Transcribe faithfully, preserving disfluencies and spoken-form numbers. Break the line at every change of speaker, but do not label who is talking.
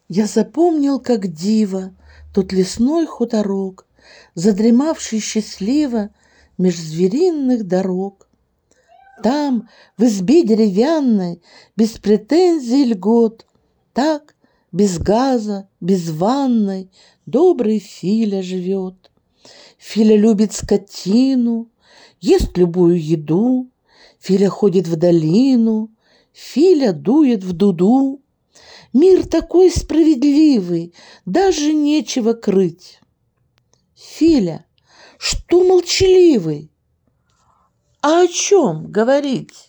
Я запомнил, как диво, тот лесной хуторок, задремавший счастливо меж звериных дорог. Там, в избе деревянной, без претензий и льгот, так, без газа, без ванной, добрый Филя живет. Филя любит скотину, ест любую еду, Филя ходит в долину, Филя дует в дуду. Мир такой справедливый, даже нечего крыть. Филя, что молчаливый? А о чем говорить?